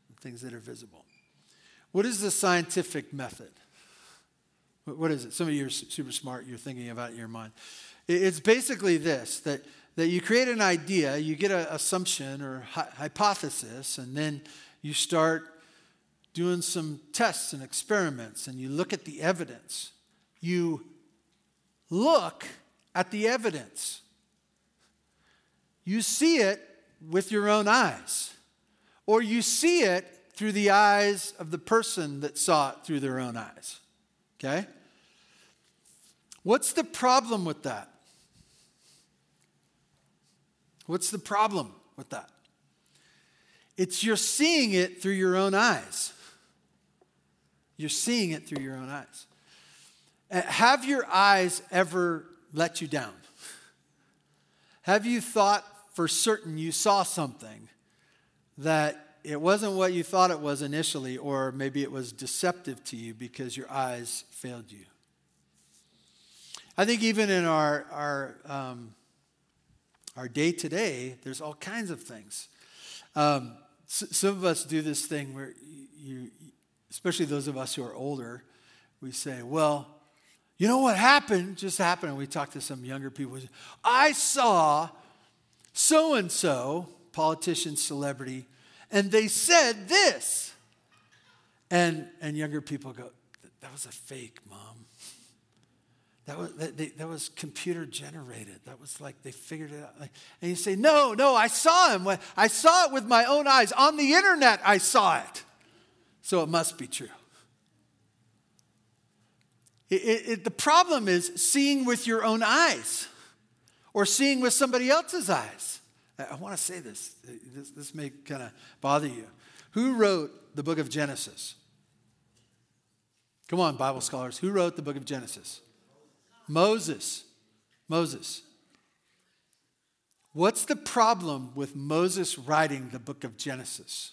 What is the scientific method? What is it? Some of you are super smart. You're thinking about it in your mind. It's basically this, that you create an idea, you get an assumption or hypothesis, and then you start doing some tests and experiments, and you look at the evidence. You look at the evidence. You see it with your own eyes, or you see it through the eyes of the person that saw it through their own eyes. Okay? What's the problem with that? What's the problem with that? It's you're seeing it through your own eyes. You're seeing it through your own eyes. Have your eyes ever let you down? Have you thought for certain you saw something that it wasn't what you thought it was initially, or maybe it was deceptive to you because your eyes failed you? I think even in our day-to-day, there's all kinds of things. Some of us do this thing where you, especially those of us who are older, we say, well, you know what happened? Just happened. And we talk to some younger people. I saw so-and-so, politician, celebrity, and they said this. And younger people go, that was a fake, Mom. That was computer generated. That was like they figured it out. And you say, no, I saw him. I saw it with my own eyes. On the internet, I saw it. So it must be true. The problem is seeing with your own eyes or seeing with somebody else's eyes. I want to say this. This may kind of bother you. Who wrote the book of Genesis? Come on, Bible scholars. Who wrote the book of Genesis? Moses. What's the problem with Moses writing the book of Genesis?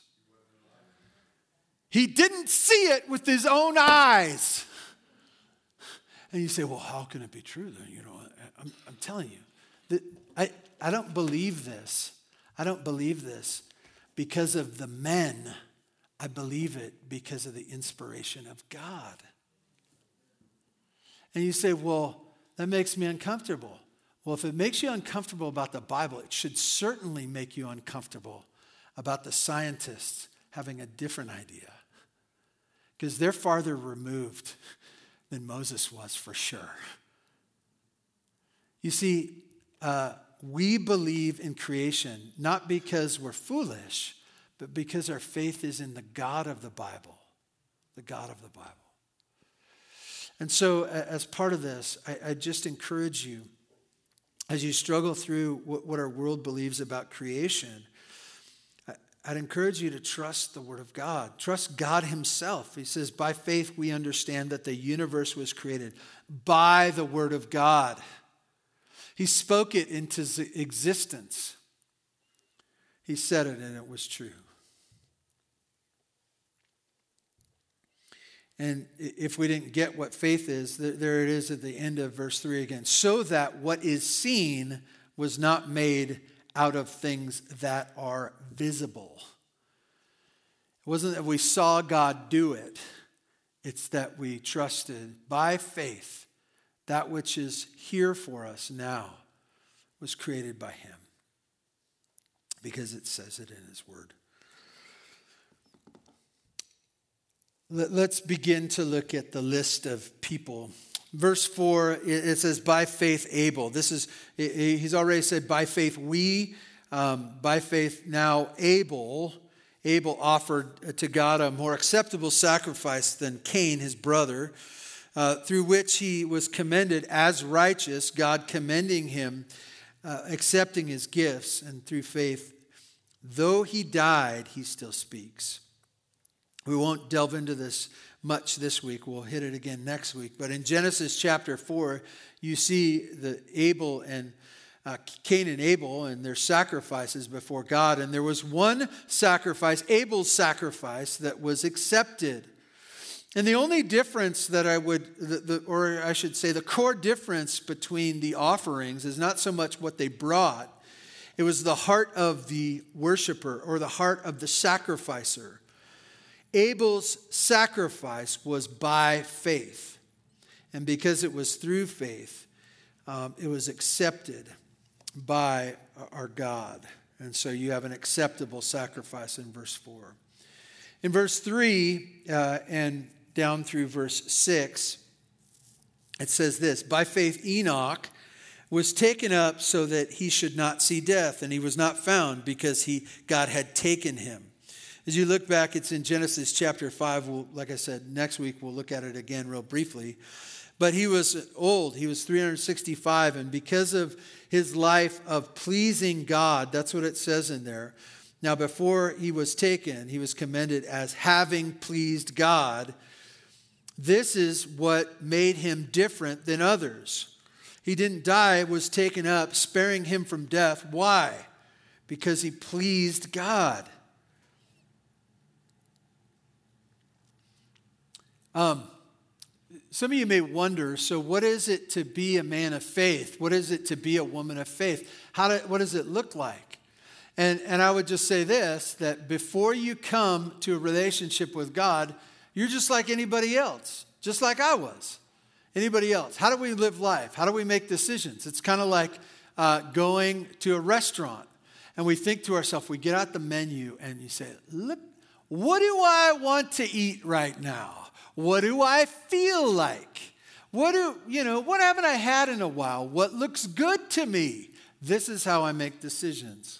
He didn't see it with his own eyes. And you say, well, how can it be true then? You know, I'm telling you, that I don't believe this. I don't believe this because of the men. I believe it because of the inspiration of God. And you say, well, that makes me uncomfortable. Well, if it makes you uncomfortable about the Bible, it should certainly make you uncomfortable about the scientists having a different idea. Because they're farther removed than Moses was, for sure. You see, we believe in creation not because we're foolish, but because our faith is in the God of the Bible. The God of the Bible. And so as part of this, I just encourage you, as you struggle through what our world believes about creation, I'd encourage you to trust the Word of God. Trust God Himself. He says, by faith we understand that the universe was created by the Word of God. He spoke it into existence. He said it and it was true. And if we didn't get what faith is, there it is at the end of verse 3 again. So that what is seen was not made out of things that are visible. It wasn't that we saw God do it. It's that we trusted by faith that which is here for us now was created by Him. Because it says it in His Word. Let's begin to look at the list of people. Verse 4, it says, by faith Abel. He's already said, by faith we, by faith now Abel offered to God a more acceptable sacrifice than Cain, his brother, through which he was commended as righteous, God commending him, accepting his gifts, and through faith, though he died, he still speaks. We won't delve into this much this week. We'll hit it again next week. But in Genesis chapter 4, you see the Cain and Abel and their sacrifices before God. And there was one sacrifice, Abel's sacrifice, that was accepted. And the only difference that the core difference between the offerings is not so much what they brought. It was the heart of the worshiper or the heart of the sacrificer. Abel's sacrifice was by faith. And because it was through faith, it was accepted by our God. And so you have an acceptable sacrifice in verse 4. In verse 3 and down through verse 6, it says this, by faith Enoch was taken up so that he should not see death, and he was not found because God had taken him. As you look back, it's in Genesis chapter 5. Like I said, next week we'll look at it again real briefly. But he was old. He was 365. And because of his life of pleasing God, that's what it says in there. Now, before he was taken, he was commended as having pleased God. This is what made him different than others. He didn't die, was taken up, sparing him from death. Why? Because he pleased God. Some of you may wonder, so what is it to be a man of faith? What is it to be a woman of faith? What does it look like? And I would just say this, that before you come to a relationship with God, you're just like anybody else, just like I was. Anybody else? How do we live life? How do we make decisions? It's kind of like going to a restaurant, and we think to ourselves, we get out the menu, and you say, look, what do I want to eat right now? What do I feel like? What haven't I had in a while? What looks good to me? This is how I make decisions.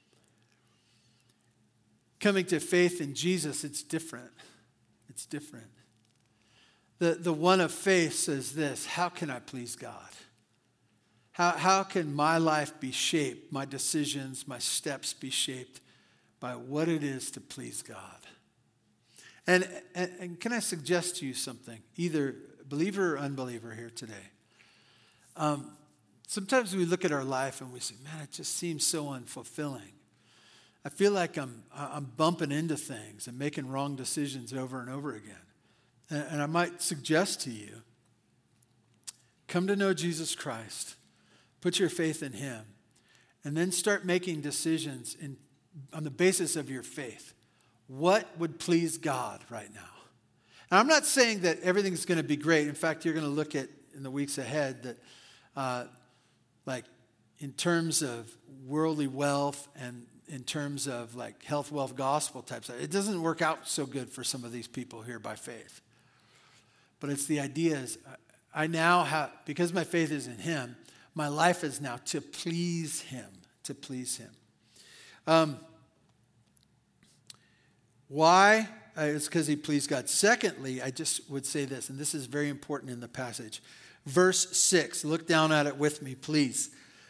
Coming to faith in Jesus, it's different. It's different. The one of faith says this: how can I please God? How can my life be shaped, my decisions, my steps be shaped by what it is to please God? And can I suggest to you something, either believer or unbeliever here today? Sometimes we look at our life and we say, man, it just seems so unfulfilling. I feel like I'm bumping into things and making wrong decisions over and over again. And I might suggest to you, come to know Jesus Christ, put your faith in him, and then start making decisions on the basis of your faith. What would please God right now? And I'm not saying that everything's going to be great. In fact, you're going to look at in the weeks ahead that like in terms of worldly wealth and in terms of like health, wealth, gospel type stuff, it doesn't work out so good for some of these people here by faith. But it's the idea is I now have, because my faith is in him, my life is now to please him, to please him. Why? It's because he pleased God. Secondly, I just would say this, and this is very important in the passage. Verse 6, look down at it with me, please.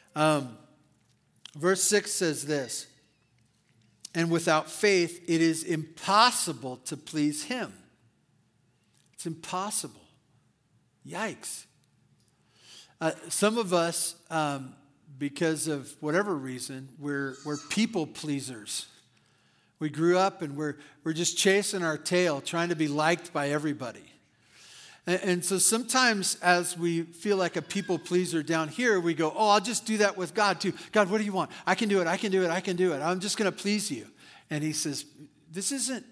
Verse 6 says this: and without faith, it is impossible to please him. It's impossible. Yikes. Some of us, because of whatever reason, we're people pleasers. We grew up and we're just chasing our tail, trying to be liked by everybody. And so sometimes as we feel like a people pleaser down here, we go, oh, I'll just do that with God too. God, what do you want? I can do it. I can do it. I can do it. I'm just going to please you. And he says, this isn't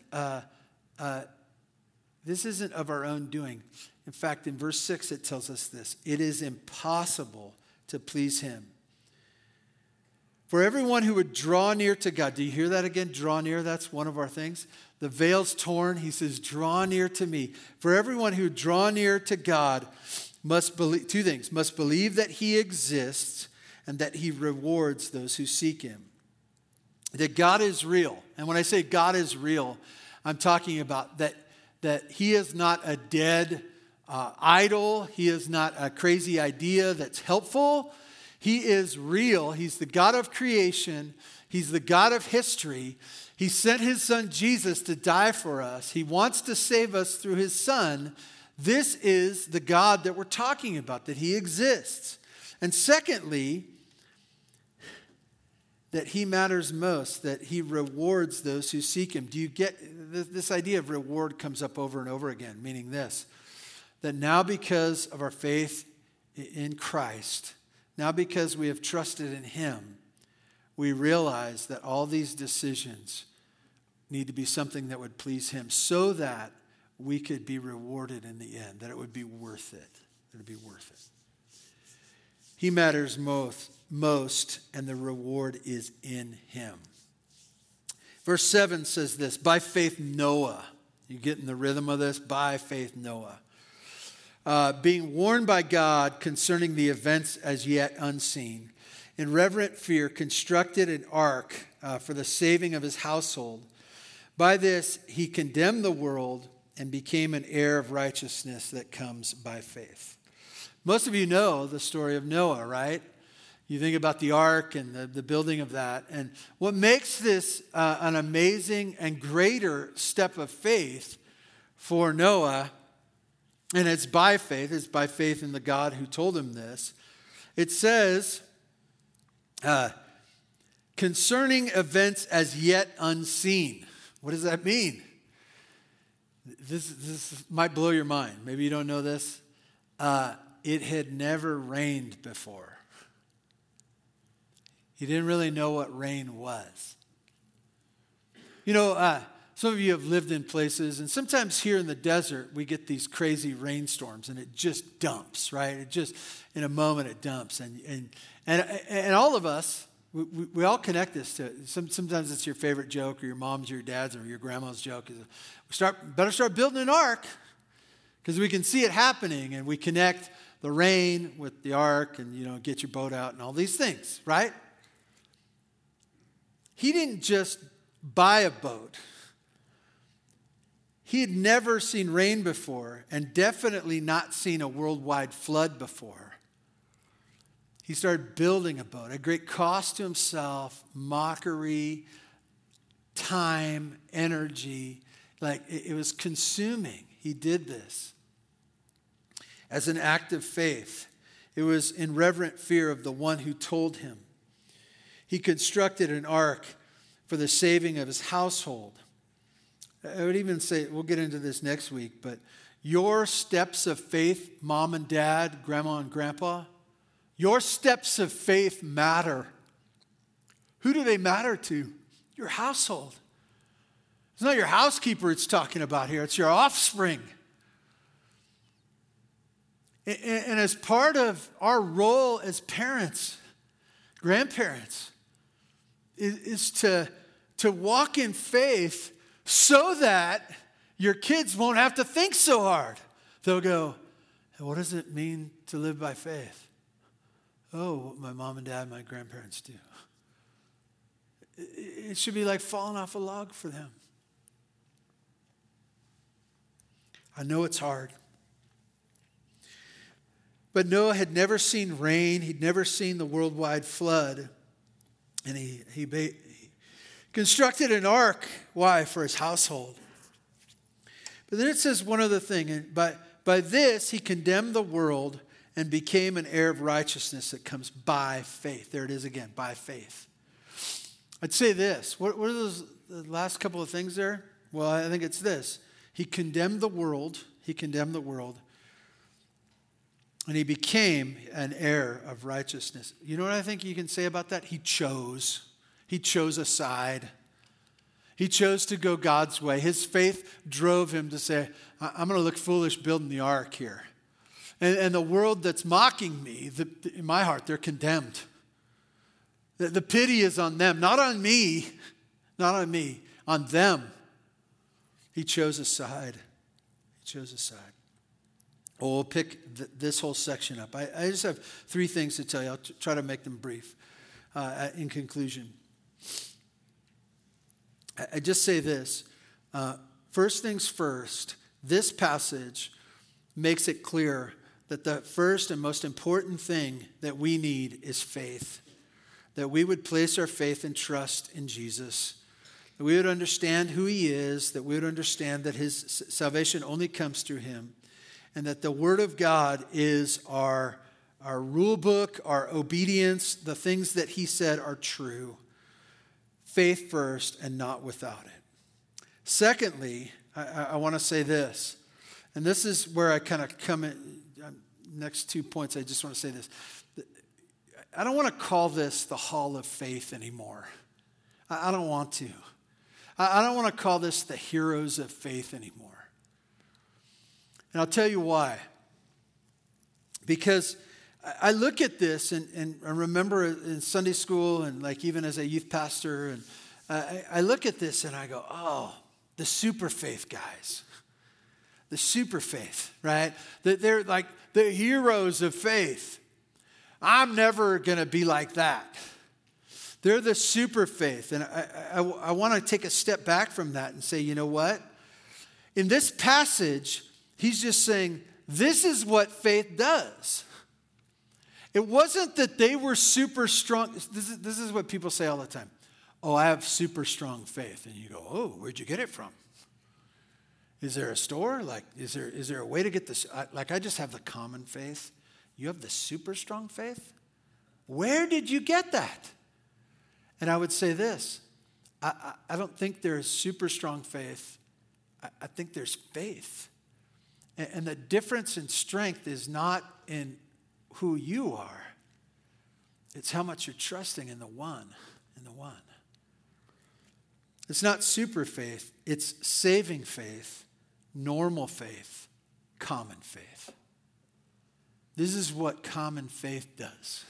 of our own doing. In fact, in verse 6, it tells us this: it is impossible to please him. For everyone who would draw near to God, do you hear that again? Draw near, that's one of our things. The veil's torn. He says, draw near to me. For everyone who draw near to God must believe two things: must believe that he exists and that he rewards those who seek him. That God is real. And when I say God is real, I'm talking about that he is not a dead idol. He is not a crazy idea that's helpful. He is real. He's the God of creation. He's the God of history. He sent his son Jesus to die for us. He wants to save us through his son. This is the God that we're talking about, that he exists. And secondly, that he matters most, that he rewards those who seek him. Do you get this idea of reward comes up over and over again, meaning this: that now because of our faith in Christ, now because we have trusted in him, we realize that all these decisions need to be something that would please him so that we could be rewarded in the end, that it would be worth it. It would be worth it. He matters most, and the reward is in him. Verse 7 says this: by faith Noah. You getting the rhythm of this? By faith Noah. Being warned by God concerning the events as yet unseen, in reverent fear constructed an ark for the saving of his household. By this he condemned the world and became an heir of righteousness that comes by faith. Most of you know the story of Noah, right? You think about the ark and the building of that. And what makes this an amazing and greater step of faith for Noah and it's by faith in the God who told him this. It says, concerning events as yet unseen. What does that mean? This might blow your mind. Maybe you don't know this. It had never rained before. He didn't really know what rain was. You know, some of you have lived in places, and sometimes here in the desert, we get these crazy rainstorms, and it just dumps, right? It just, in a moment, it dumps. And all of us, we all connect this to, sometimes it's your favorite joke, or your mom's, or your dad's, or your grandma's joke. Better start building an ark, because we can see it happening, and we connect the rain with the ark, and, get your boat out, and all these things, right? He didn't just buy a boat. He had never seen rain before, and definitely not seen a worldwide flood before. He started building a boat at great cost to himself, mockery, time, energy. Like it was consuming. He did this as an act of faith. It was in reverent fear of the one who told him. He constructed an ark for the saving of his household. I would even say, we'll get into this next week, but your steps of faith, mom and dad, grandma and grandpa, your steps of faith matter. Who do they matter to? Your household. It's not your housekeeper it's talking about here. It's your offspring. And as part of our role as parents, grandparents, is to walk in faith so that your kids won't have to think so hard. They'll go, what does it mean to live by faith? Oh, what my mom and dad, my grandparents do. It should be like falling off a log for them. I know it's hard. But Noah had never seen rain. He'd never seen the worldwide flood. And he constructed an ark. Why? For his household. But then it says one other thing. And by this, he condemned the world and became an heir of righteousness that comes by faith. There it is again, by faith. I'd say this. What are those the last couple of things there? Well, I think it's this. He condemned the world. He condemned the world. And he became an heir of righteousness. You know what I think you can say about that? He chose. He chose a side. He chose to go God's way. His faith drove him to say, I'm going to look foolish building the ark here. And the world that's mocking me, in my heart, they're condemned. The pity is on them, not on me, on them. He chose a side. He chose a side. Well, we'll pick this whole section up. I just have 3 things to tell you. I'll try to make them brief in conclusion. I just say this. First things first, this passage makes it clear that the first and most important thing that we need is faith. That we would place our faith and trust in Jesus. That we would understand who he is. That we would understand that his salvation only comes through him. And that the Word of God is our rule book, our obedience, the things that he said are true. Faith first and not without it. Secondly, I want to say this. And this is where I kind of come in. Next 2 points, I just want to say this. I don't want to call this the hall of faith anymore. I don't want to. I don't want to call this the heroes of faith anymore. And I'll tell you why. Because I look at this and I remember in Sunday school and like even as a youth pastor, and I look at this and I go, oh, the super faith guys. The super faith, right? They're like the heroes of faith. I'm never going to be like that. They're the super faith. And I want to take a step back from that and say, you know what? In this passage, he's just saying, this is what faith does. It wasn't that they were super strong. This is what people say all the time. Oh, I have super strong faith. And you go, oh, where'd you get it from? Is there a store? Like, is there a way to get this? I just have the common faith. You have the super strong faith? Where did you get that? And I would say this. I don't think there's super strong faith. I think there's faith. And the difference in strength is not in who you are. It's how much you're trusting in the one. It's not super faith. It's saving faith, normal faith, common faith. This is what common faith does.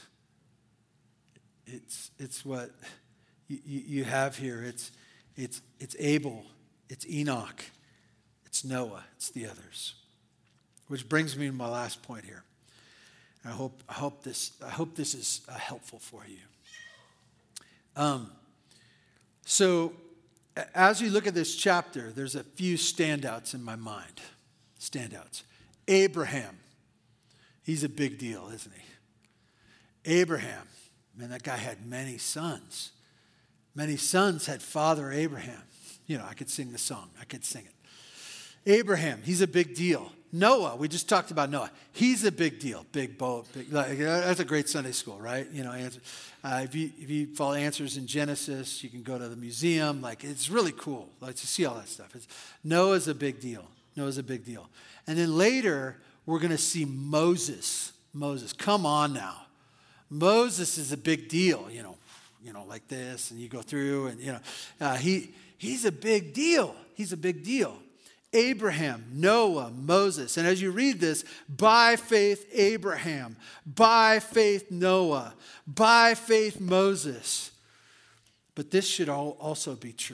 It's what you have here. It's Abel, it's Enoch, it's Noah, it's the others. Which brings me to my last point here. I hope this is helpful for you. So as you look at this chapter, there's a few standouts in my mind. Standouts. Abraham. He's a big deal, isn't he? Abraham. Man, that guy had many sons. Many sons had Father Abraham. You know, I could sing the song. I could sing it. Abraham, he's a big deal. Noah, we just talked about Noah. He's a big deal. Big boat. That's a great Sunday school, right? You know, if you follow Answers in Genesis, you can go to the museum. Like, it's really cool. Like, to see all that stuff. Noah's a big deal. And then later, we're going to see Moses. Come on now. Moses is a big deal, you know, like this, and you go through, and, he's a big deal. Abraham, Noah, Moses. And as you read this, by faith Abraham, by faith Noah, by faith Moses. But this should also be true.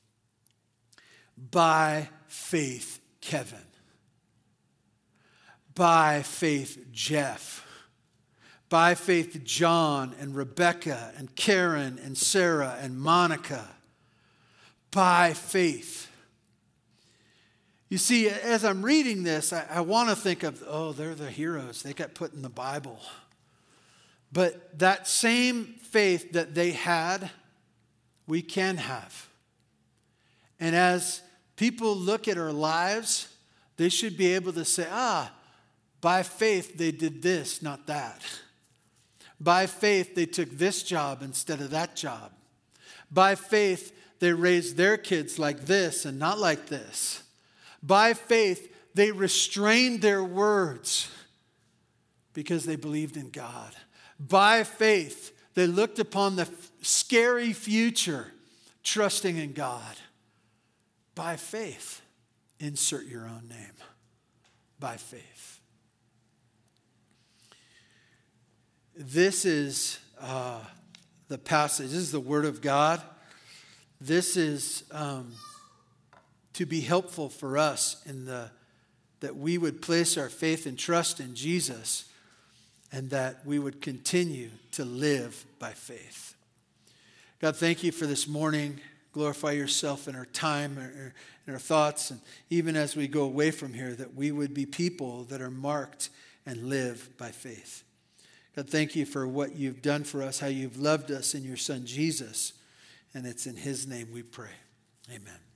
By faith Kevin. By faith Jeff. By faith John and Rebecca and Karen and Sarah and Monica. By faith. You see, as I'm reading this, I want to think of, they're the heroes. They got put in the Bible. But that same faith that they had, we can have. And as people look at our lives, they should be able to say, by faith they did this, not that. By faith they took this job instead of that job. By faith they raised their kids like this and not like this. By faith, they restrained their words because they believed in God. By faith, they looked upon the scary future, trusting in God. By faith, insert your own name. By faith. This is the passage. This is the Word of God. This is to be helpful for us that we would place our faith and trust in Jesus, and that we would continue to live by faith. God, thank you for this morning. Glorify yourself in our time, in our thoughts, and even as we go away from here, that we would be people that are marked and live by faith. God, thank you for what you've done for us, how you've loved us in your Son Jesus, and it's in his name we pray. Amen.